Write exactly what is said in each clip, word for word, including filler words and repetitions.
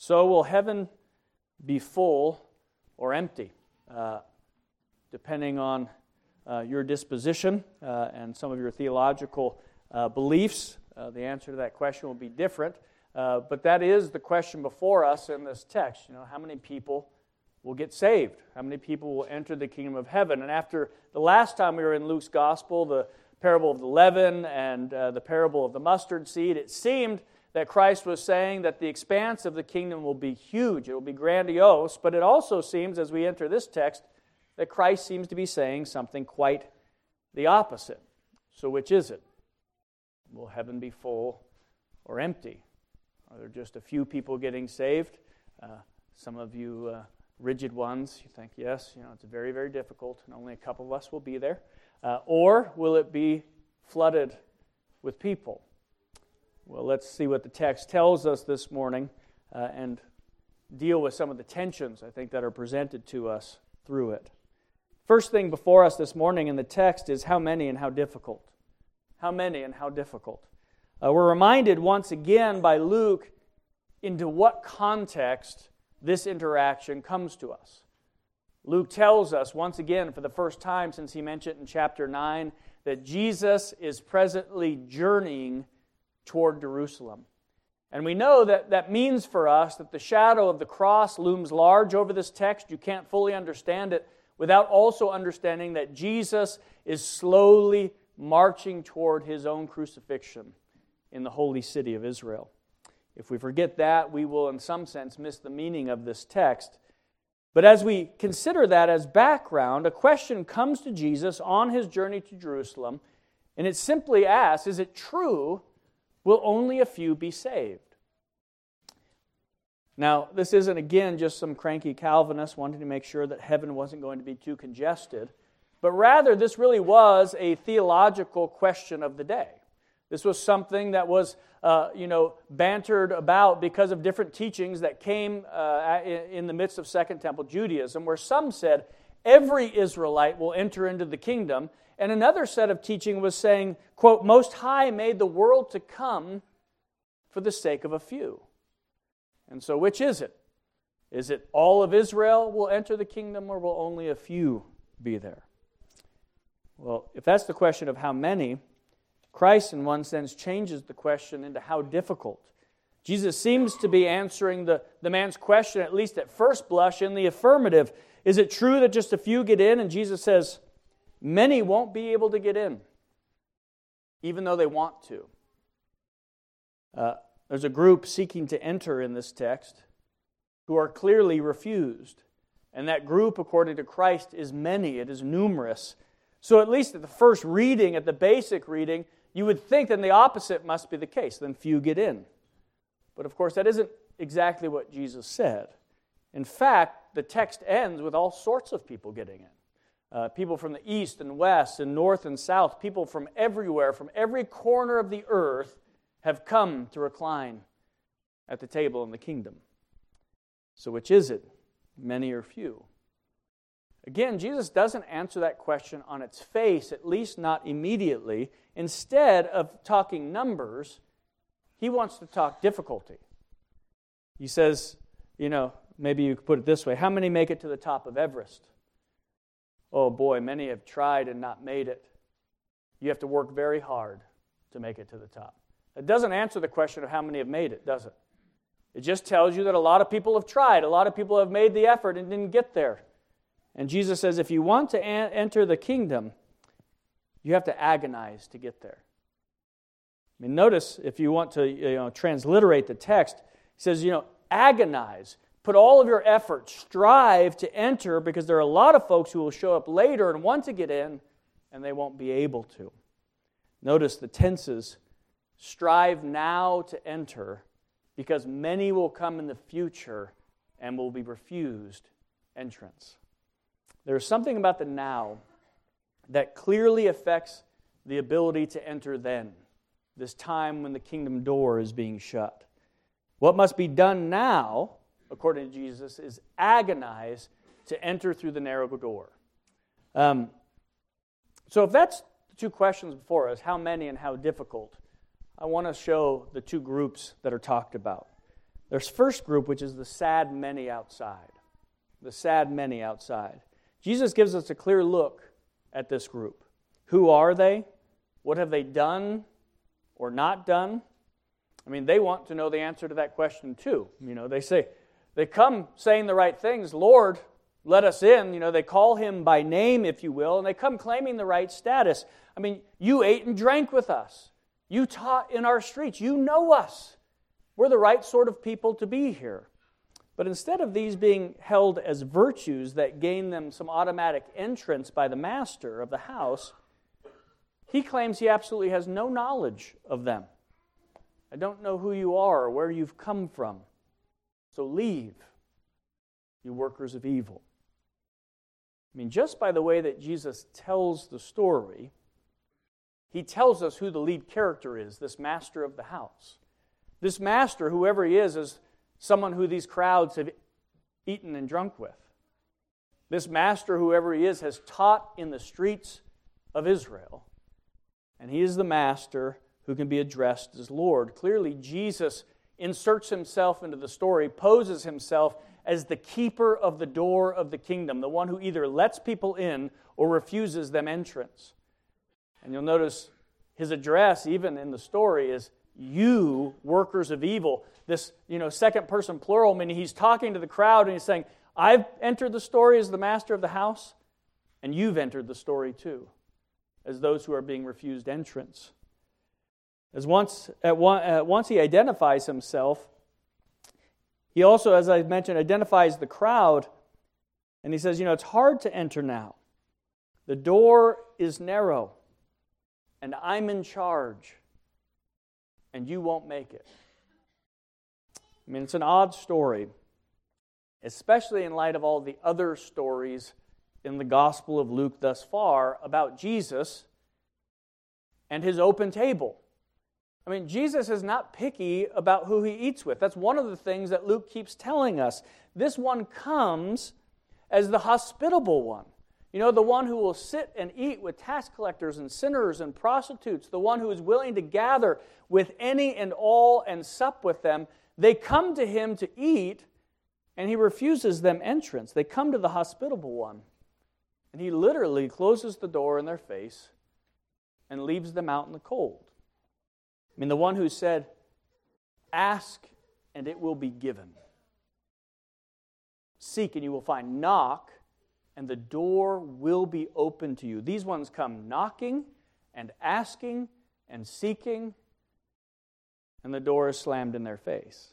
So will heaven be full or empty? Uh, depending on uh, your disposition uh, and some of your theological uh, beliefs, uh, the answer to that question will be different. Uh, but that is the question before us in this text. You know, how many people will get saved? How many people will enter the kingdom of heaven? And after the last time we were in Luke's gospel, the parable of the leaven and uh, the parable of the mustard seed, it seemed that Christ was saying that the expanse of the kingdom will be huge, it will be grandiose, but it also seems, as we enter this text, that Christ seems to be saying something quite the opposite. So which is it? Will heaven be full or empty? Are there just a few people getting saved? Uh, some of you uh, rigid ones, you think, yes, you know, it's very, very difficult, and only a couple of us will be there. Uh, or will it be flooded with people? Well, let's see what the text tells us this morning uh, and deal with some of the tensions, I think, that are presented to us through it. First thing before us this morning in the text is how many and how difficult. How many and how difficult. Uh, we're reminded once again by Luke into what context this interaction comes to us. Luke tells us once again for the first time since he mentioned in chapter nine that Jesus is presently journeying toward Jerusalem. And we know that that means for us that the shadow of the cross looms large over this text. You can't fully understand it without also understanding that Jesus is slowly marching toward his own crucifixion in the holy city of Israel. If we forget that, we will in some sense miss the meaning of this text. But as we consider that as background, a question comes to Jesus on his journey to Jerusalem, and it simply asks, is it true, will only a few be saved? Now, this isn't, again, just some cranky Calvinist wanting to make sure that heaven wasn't going to be too congested, but rather this really was a theological question of the day. This was something that was, uh, you know, bantered about because of different teachings that came uh, in the midst of Second Temple Judaism, where some said every Israelite will enter into the kingdom, and another set of teaching was saying, quote, Most High made the world to come for the sake of a few. And so which is it? Is it all of Israel will enter the kingdom, or will only a few be there? Well, if that's the question of how many, Christ in one sense changes the question into how difficult. Jesus seems to be answering the, the man's question, at least at first blush, in the affirmative. Is it true that just a few get in? And Jesus says, many won't be able to get in, even though they want to. Uh, there's a group seeking to enter in this text who are clearly refused. And that group, according to Christ, is many. It is numerous. So at least at the first reading, at the basic reading, you would think then the opposite must be the case. Then few get in. But of course, that isn't exactly what Jesus said. In fact, the text ends with all sorts of people getting in. Uh, people from the east and west and north and south, people from everywhere, from every corner of the earth, have come to recline at the table in the kingdom. So which is it? Many or few? Again, Jesus doesn't answer that question on its face, at least not immediately. Instead of talking numbers, he wants to talk difficulty. He says, you know, maybe you could put it this way, how many make it to the top of Everest? Oh boy, many have tried and not made it. You have to work very hard to make it to the top. It doesn't answer the question of how many have made it, does it? It just tells you that a lot of people have tried, a lot of people have made the effort and didn't get there. And Jesus says, if you want to a- enter the kingdom, you have to agonize to get there. I mean, notice if you want to, you know, transliterate the text, he says, you know, agonize. Put all of your effort, strive to enter, because there are a lot of folks who will show up later and want to get in, and they won't be able to. Notice the tenses, strive now to enter, because many will come in the future and will be refused entrance. There's something about the now that clearly affects the ability to enter then, this time when the kingdom door is being shut. What must be done now, according to Jesus, is agonize to enter through the narrow door. Um, so if that's the two questions before us, how many and how difficult, I want to show the two groups that are talked about. There's first group, which is the sad many outside. The sad many outside. Jesus gives us a clear look at this group. Who are they? What have they done or not done? I mean, they want to know the answer to that question too. You know, they say, they come saying the right things. Lord, let us in. You know, they call him by name, if you will, and they come claiming the right status. I mean, you ate and drank with us. You taught in our streets. You know us. We're the right sort of people to be here. But instead of these being held as virtues that gain them some automatic entrance by the master of the house, he claims he absolutely has no knowledge of them. I don't know who you are or where you've come from. So leave, you workers of evil. I mean, just by the way that Jesus tells the story, he tells us who the lead character is, this master of the house. This master, whoever he is, is someone who these crowds have eaten and drunk with. This master, whoever he is, has taught in the streets of Israel. And he is the master who can be addressed as Lord. Clearly, Jesus inserts himself into the story, poses himself as the keeper of the door of the kingdom, the one who either lets people in or refuses them entrance. And you'll notice his address, even in the story, is you, workers of evil. This, you know, second person plural, meaning he's talking to the crowd and he's saying, I've entered the story as the master of the house, and you've entered the story too, as those who are being refused entrance. As once, at one, uh, once he identifies himself, he also, as I mentioned, identifies the crowd, and he says, you know, it's hard to enter now. The door is narrow, and I'm in charge, and you won't make it. I mean, it's an odd story, especially in light of all the other stories in the Gospel of Luke thus far about Jesus and his open table. I mean, Jesus is not picky about who he eats with. That's one of the things that Luke keeps telling us. This one comes as the hospitable one. You know, the one who will sit and eat with tax collectors and sinners and prostitutes, the one who is willing to gather with any and all and sup with them. They come to him to eat, and he refuses them entrance. They come to the hospitable one, and he literally closes the door in their face and leaves them out in the cold. I mean, the one who said, ask and it will be given. Seek and you will find. Knock and the door will be open to you. These ones come knocking and asking and seeking, and the door is slammed in their face.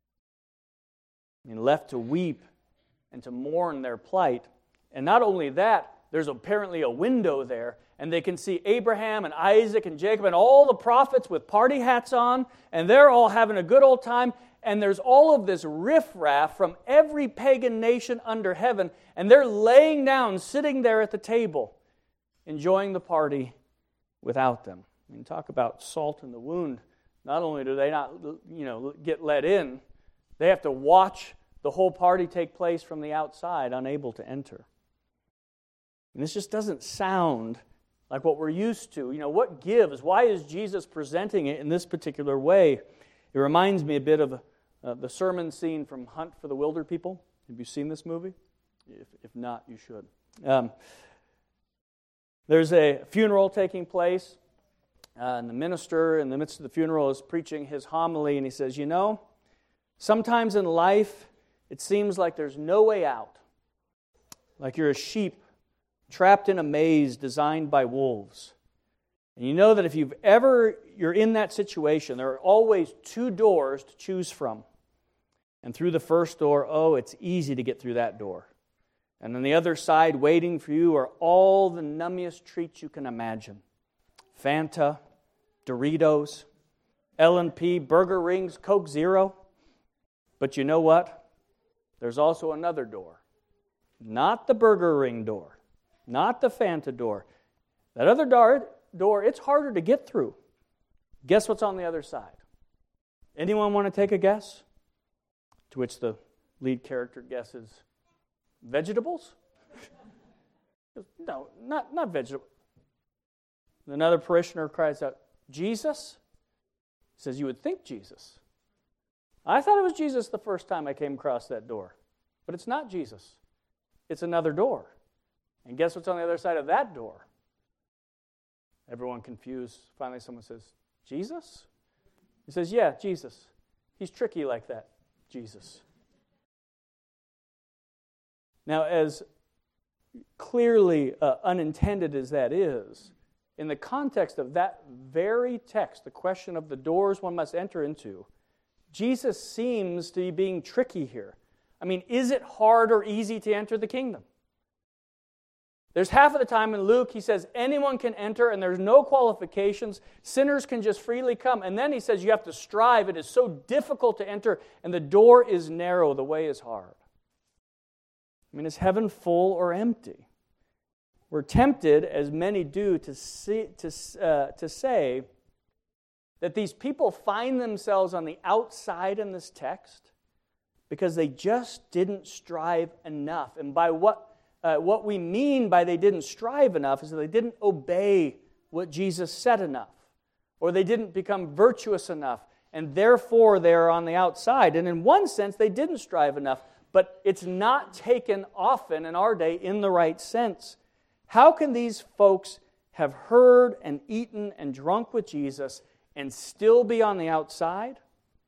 I mean, left to weep and to mourn their plight. And not only that, there's apparently a window there, and they can see Abraham and Isaac and Jacob and all the prophets with party hats on, and they're all having a good old time, and there's all of this riffraff from every pagan nation under heaven, and they're laying down, sitting there at the table, enjoying the party without them. I mean, talk about salt in the wound. Not only do they not, you know, get let in, they have to watch the whole party take place from the outside, unable to enter. And this just doesn't sound like what we're used to. You know, what gives? Why is Jesus presenting it in this particular way? It reminds me a bit of uh, the sermon scene from Hunt for the Wilder People. Have you seen this movie? If, if not, you should. Um, there's a funeral taking place, uh, and the minister in the midst of the funeral is preaching his homily, and he says, you know, sometimes in life it seems like there's no way out, like you're a sheep trapped in a maze designed by wolves. And you know that if you've ever, you're in that situation, there are always two doors to choose from. And through the first door, oh, it's easy to get through that door. And on the other side, waiting for you are all the nummiest treats you can imagine. Fanta, Doritos, L and P, Burger Rings, Coke Zero. But you know what? There's also another door. Not the Burger Ring door. Not the Fanta door. That other door, door, it's harder to get through. Guess what's on the other side? Anyone want to take a guess? To which the lead character guesses, vegetables? No, not, not vegetables. Another parishioner cries out, Jesus? He says, you would think Jesus. I thought it was Jesus the first time I came across that door. But it's not Jesus. It's another door. And guess what's on the other side of that door? Everyone confused. Finally someone says, Jesus? He says, yeah, Jesus. He's tricky like that, Jesus. Now, as clearly uh, unintended as that is, in the context of that very text, the question of the doors one must enter into, Jesus seems to be being tricky here. I mean, is it hard or easy to enter the kingdom? There's half of the time in Luke, he says anyone can enter and there's no qualifications. Sinners can just freely come. And then he says you have to strive. It is so difficult to enter and the door is narrow, the way is hard. I mean, is heaven full or empty? We're tempted, as many do, to, see, to, uh, to say that these people find themselves on the outside in this text because they just didn't strive enough. And by what uh, what we mean by they didn't strive enough is that they didn't obey what Jesus said enough, or they didn't become virtuous enough, and therefore they're on the outside. And in one sense, they didn't strive enough, but it's not taken often in our day in the right sense. How can these folks have heard and eaten and drunk with Jesus and still be on the outside?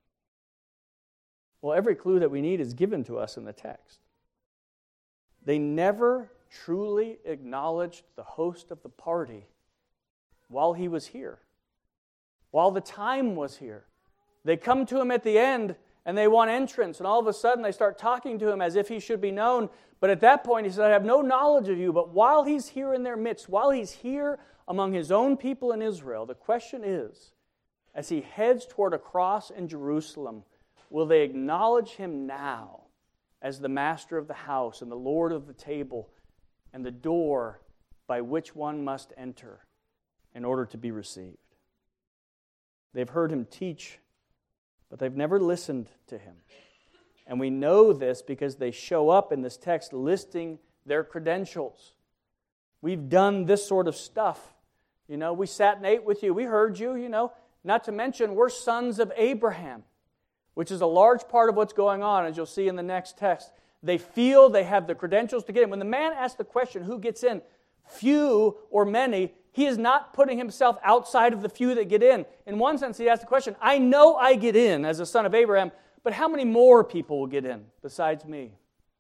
Well, every clue that we need is given to us in the text. They never truly acknowledged the host of the party while he was here, while the time was here. They come to him at the end and they want entrance, and all of a sudden they start talking to him as if he should be known. But at that point he said, I have no knowledge of you. But while he's here in their midst, while he's here among his own people in Israel, the question is, as he heads toward a cross in Jerusalem, will they acknowledge him now as the master of the house and the Lord of the table and the door by which one must enter in order to be received? They've heard him teach, but they've never listened to him. And we know this because they show up in this text listing their credentials. We've done this sort of stuff. You know, we sat and ate with you. We heard you, you know. Not to mention, we're sons of Abraham, which is a large part of what's going on, as you'll see in the next text. They feel they have the credentials to get in. When the man asks the question, who gets in? Few or many, he is not putting himself outside of the few that get in. In one sense, he asks the question, I know I get in as a son of Abraham, but how many more people will get in besides me?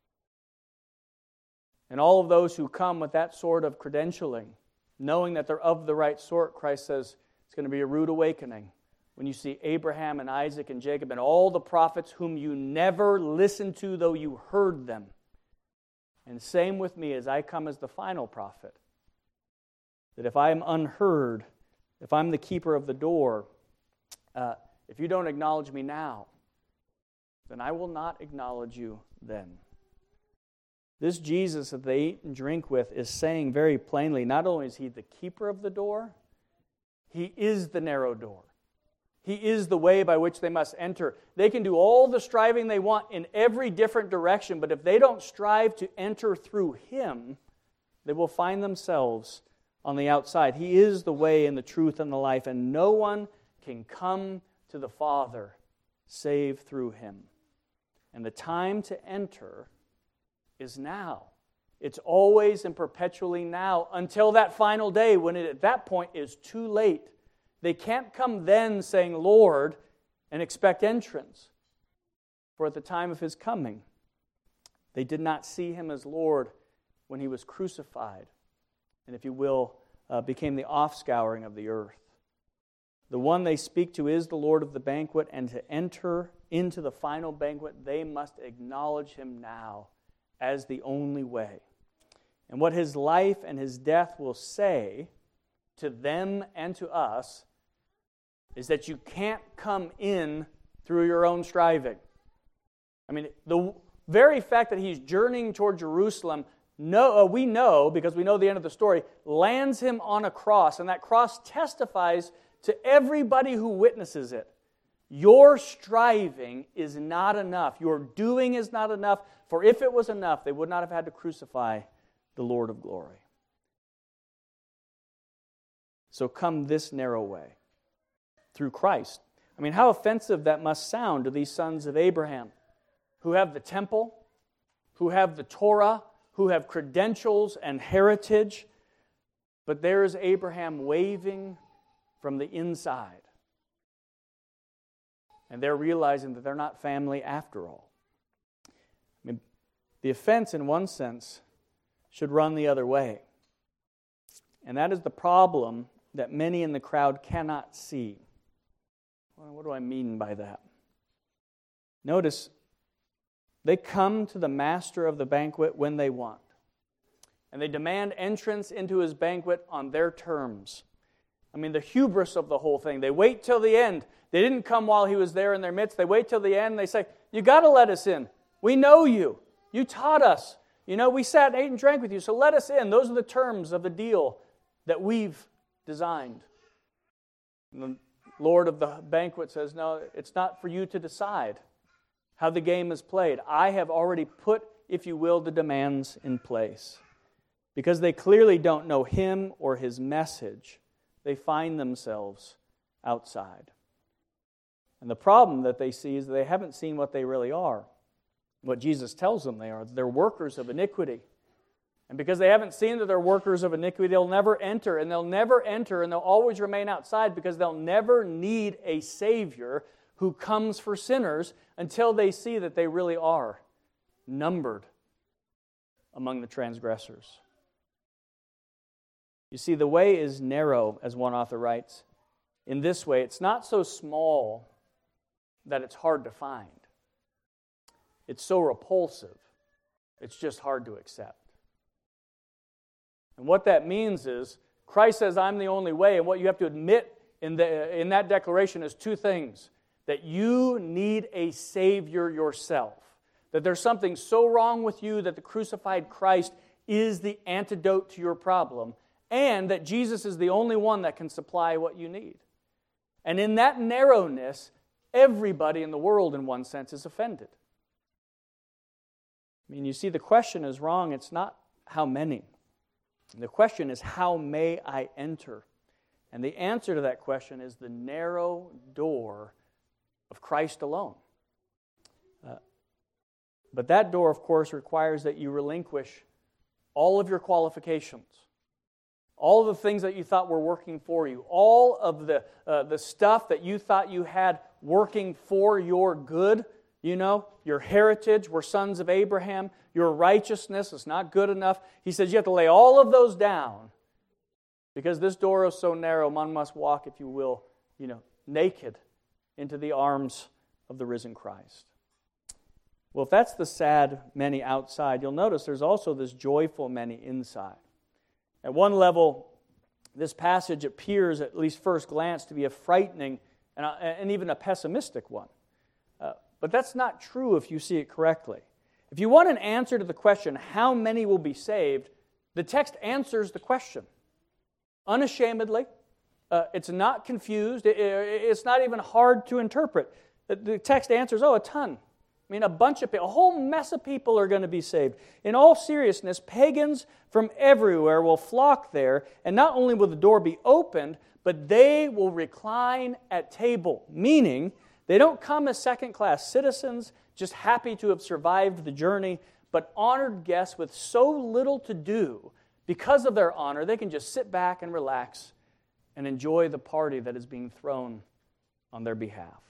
And all of those who come with that sort of credentialing, knowing that they're of the right sort, Christ says it's going to be a rude awakening when you see Abraham and Isaac and Jacob and all the prophets whom you never listened to, though you heard them. And same with me as I come as the final prophet. That if I am unheard, if I'm the keeper of the door, uh, if you don't acknowledge me now, then I will not acknowledge you then. This Jesus that they eat and drink with is saying very plainly, not only is he the keeper of the door, he is the narrow door. He is the way by which they must enter. They can do all the striving they want in every different direction, but if they don't strive to enter through him, they will find themselves on the outside. He is the way and the truth and the life, and no one can come to the Father save through him. And the time to enter is now. It's always and perpetually now until that final day when it at that point is too late. They can't come then saying, Lord, and expect entrance. For at the time of his coming, they did not see him as Lord when he was crucified, and if you will, uh, became the offscouring of the earth. The one they speak to is the Lord of the banquet, and to enter into the final banquet, they must acknowledge him now as the only way. And what his life and his death will say to them and to us is that you can't come in through your own striving. I mean, the very fact that he's journeying toward Jerusalem, no, uh, we know, because we know the end of the story, lands him on a cross, and that cross testifies to everybody who witnesses it. Your striving is not enough. Your doing is not enough, for if it was enough, they would not have had to crucify the Lord of glory. So come this narrow way, through Christ. I mean, how offensive that must sound to these sons of Abraham, who have the temple, who have the Torah, who have credentials and heritage, but there is Abraham waving from the inside. And they're realizing that they're not family after all. I mean, the offense, in one sense, should run the other way. And that is the problem that many in the crowd cannot see. Well, what do I mean by that? Notice, they come to the master of the banquet when they want. And they demand entrance into his banquet on their terms. I mean, the hubris of the whole thing. They wait till the end. They didn't come while he was there in their midst. They wait till the end and they say, you got to let us in. We know you. You taught us. You know, we sat and ate and drank with you, so let us in. Those are the terms of the deal that we've designed. And the Lord of the banquet says, no, it's not for you to decide how the game is played. I have already put, if you will, the demands in place. Because they clearly don't know him or his message, they find themselves outside. And the problem that they see is that they haven't seen what they really are. What Jesus tells them they are. They're workers of iniquity. And because they haven't seen that they're workers of iniquity, they'll never enter, and they'll never enter, and they'll always remain outside because they'll never need a Savior who comes for sinners until they see that they really are numbered among the transgressors. You see, the way is narrow, as one author writes. In this way, it's not so small that it's hard to find. It's so repulsive, it's just hard to accept. And what that means is, Christ says, I'm the only way, and what you have to admit in, the, in that declaration is two things. That you need a Savior yourself. That there's something so wrong with you that the crucified Christ is the antidote to your problem, and that Jesus is the only one that can supply what you need. And in that narrowness, everybody in the world, in one sense, is offended. I mean, you see, the question is wrong. It's not how many. The question is, how may I enter? And the answer to that question is the narrow door of Christ alone. Uh, but that door, of course, requires that you relinquish all of your qualifications, all of the things that you thought were working for you, all of the, uh, the stuff that you thought you had working for your good. You know, your heritage, we're sons of Abraham, your righteousness is not good enough. He says you have to lay all of those down because this door is so narrow, one must walk, if you will, you know, naked into the arms of the risen Christ. Well, if that's the sad many outside, you'll notice there's also this joyful many inside. At one level, this passage appears, at least first glance, to be a frightening and, a, and even a pessimistic one. Uh, But that's not true if you see it correctly. If you want an answer to the question, how many will be saved, the text answers the question. Unashamedly. Uh, it's not confused. It, it, it's not even hard to interpret. The, the text answers, oh, a ton. I mean, a bunch of people, a whole mess of people are going to be saved. In all seriousness, pagans from everywhere will flock there, and not only will the door be opened, but they will recline at table, meaning they don't come as second-class citizens, just happy to have survived the journey, but honored guests with so little to do. Because of their honor, they can just sit back and relax and enjoy the party that is being thrown on their behalf.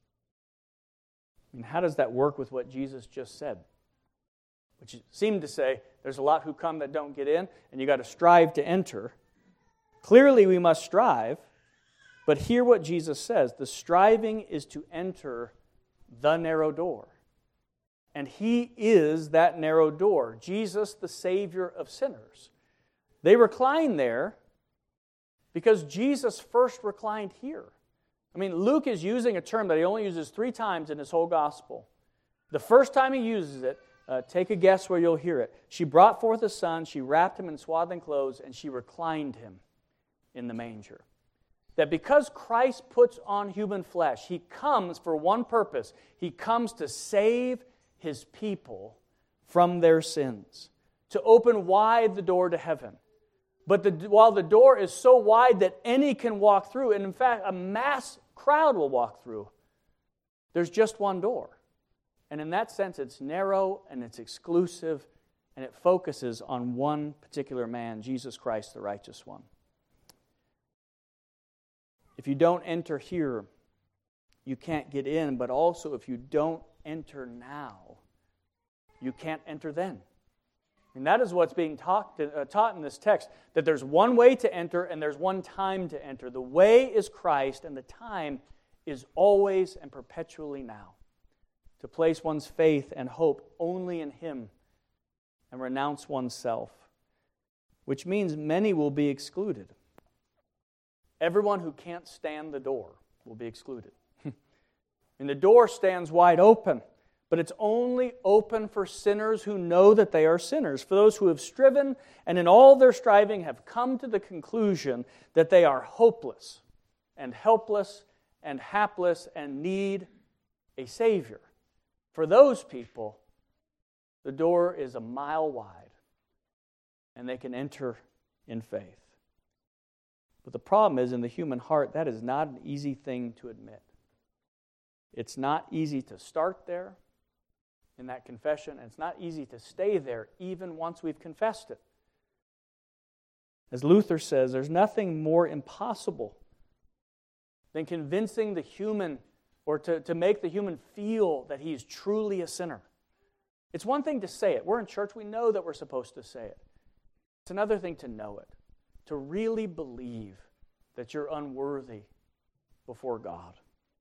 I mean, how does that work with what Jesus just said? Which seemed to say, there's a lot who come that don't get in, and you got to strive to enter. Clearly, we must strive. But hear what Jesus says. The striving is to enter the narrow door. And He is that narrow door. Jesus, the Savior of sinners. They recline there because Jesus first reclined here. I mean, Luke is using a term that he only uses three times in his whole gospel. The first time he uses it, uh, take a guess where you'll hear it. She brought forth a son, she wrapped him in swaddling clothes, and she reclined him in the manger. That because Christ puts on human flesh, He comes for one purpose. He comes to save His people from their sins, to open wide the door to heaven. But the, while the door is so wide that any can walk through, and in fact a mass crowd will walk through. There's just one door. And in that sense, it's narrow and it's exclusive, and it focuses on one particular man, Jesus Christ, the righteous one. If you don't enter here, you can't get in, but also if you don't enter now, you can't enter then. And that is what's being taught, uh, taught in this text, that there's one way to enter and there's one time to enter. The way is Christ, and the time is always and perpetually now. To place one's faith and hope only in Him and renounce oneself, which means many will be excluded. Everyone who can't stand the door will be excluded. And the door stands wide open, but it's only open for sinners who know that they are sinners, for those who have striven and in all their striving have come to the conclusion that they are hopeless and helpless and hapless and need a Savior. For those people, the door is a mile wide, and they can enter in faith. But the problem is, in the human heart, that is not an easy thing to admit. It's not easy to start there in that confession, and it's not easy to stay there even once we've confessed it. As Luther says, there's nothing more impossible than convincing the human, or to, to make the human feel that he's truly a sinner. It's one thing to say it. We're in church, we know that we're supposed to say it. It's another thing to know it, to really believe that you're unworthy before God.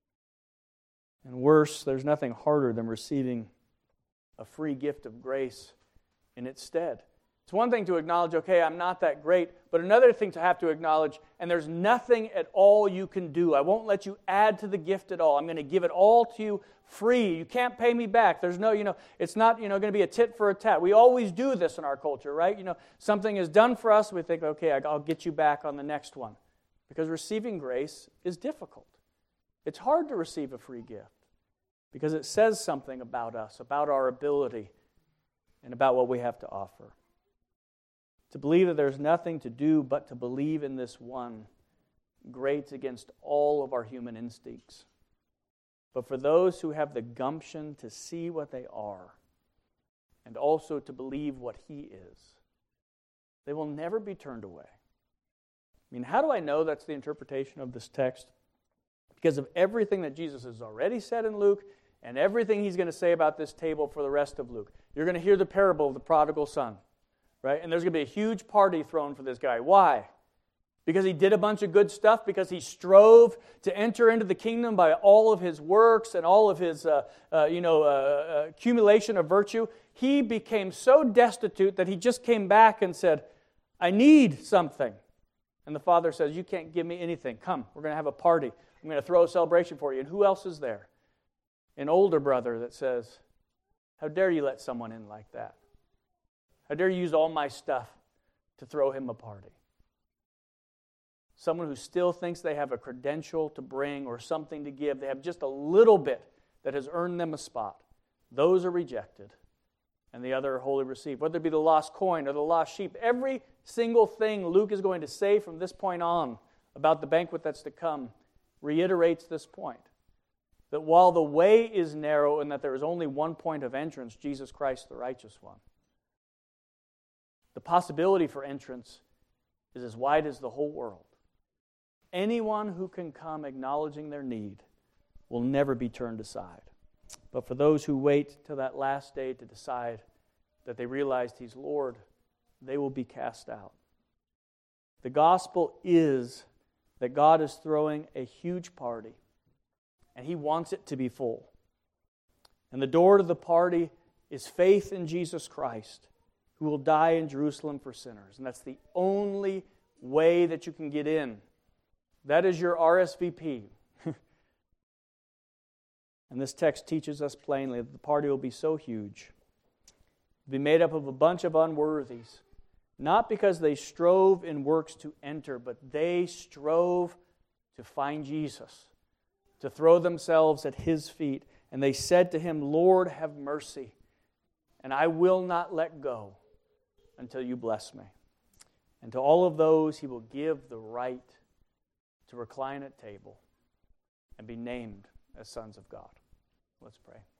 And worse, there's nothing harder than receiving a free gift of grace in its stead. It's one thing to acknowledge, okay, I'm not that great, but another thing to have to acknowledge, and there's nothing at all you can do. I won't let you add to the gift at all. I'm going to give it all to you free. You can't pay me back. There's no, you know, it's not, you know, going to be a tit for a tat. We always do this in our culture, right? You know, something is done for us, we think, okay, I'll get you back on the next one. Because receiving grace is difficult. It's hard to receive a free gift because it says something about us, about our ability, and about what we have to offer. To believe that there's nothing to do but to believe in this one grates against all of our human instincts. But for those who have the gumption to see what they are and also to believe what He is, they will never be turned away. I mean, how do I know that's the interpretation of this text? Because of everything that Jesus has already said in Luke and everything He's going to say about this table for the rest of Luke. You're going to hear the parable of the prodigal son. Right? And there's going to be a huge party thrown for this guy. Why? Because he did a bunch of good stuff? Because he strove to enter into the kingdom by all of his works and all of his uh, uh, you know, uh, accumulation of virtue? He became so destitute that he just came back and said, I need something. And the father says, you can't give me anything. Come, we're going to have a party. I'm going to throw a celebration for you. And who else is there? An older brother that says, how dare you let someone in like that? How dare you use all my stuff to throw him a party? Someone who still thinks they have a credential to bring or something to give. They have just a little bit that has earned them a spot. Those are rejected, and the other are wholly received. Whether it be the lost coin or the lost sheep, every single thing Luke is going to say from this point on about the banquet that's to come reiterates this point. That while the way is narrow and that there is only one point of entrance, Jesus Christ, the righteous one, the possibility for entrance is as wide as the whole world. Anyone who can come acknowledging their need will never be turned aside. But for those who wait till that last day to decide that they realized He's Lord, they will be cast out. The gospel is that God is throwing a huge party, and He wants it to be full. And the door to the party is faith in Jesus Christ, who will die in Jerusalem for sinners. And that's the only way that you can get in. That is your R S V P. And this text teaches us plainly that the party will be so huge. It will be made up of a bunch of unworthies, not because they strove in works to enter, but they strove to find Jesus, to throw themselves at His feet. And they said to Him, Lord, have mercy, and I will not let go until you bless me. And to all of those He will give the right to recline at table and be named as sons of God. Let's pray.